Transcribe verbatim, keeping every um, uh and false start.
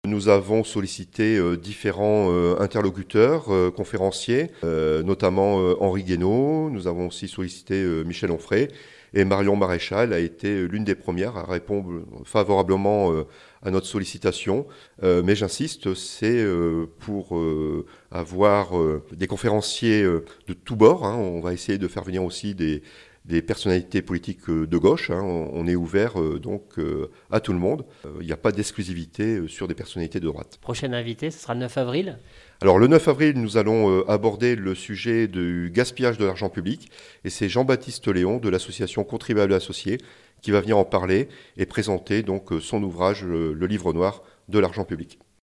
Nous avons sollicité euh, différents euh, interlocuteurs, euh, conférenciers, euh, notamment euh, Henri Guénaud. Nous avons aussi sollicité euh, Michel Onfray. Et Marion Maréchal a été l'une des premières à répondre favorablement euh, à notre sollicitation. Euh, mais j'insiste, c'est euh, pour euh, avoir euh, des conférenciers euh, de tous bords. Hein. On va essayer de faire venir aussi des, des personnalités politiques euh, de gauche. Hein. On est ouvert euh, donc euh, à tout le monde. Il n'y a pas d'exclusivité euh, sur des personnalités de droite. Prochain invité, ce sera le neuf avril. Alors le neuf avril, nous allons euh, aborder le sujet du gaspillage de l'argent public et c'est Jean-Baptiste Léon de l'association Contribuables Associés qui va venir en parler et présenter donc son ouvrage, Le livre noir de l'argent public.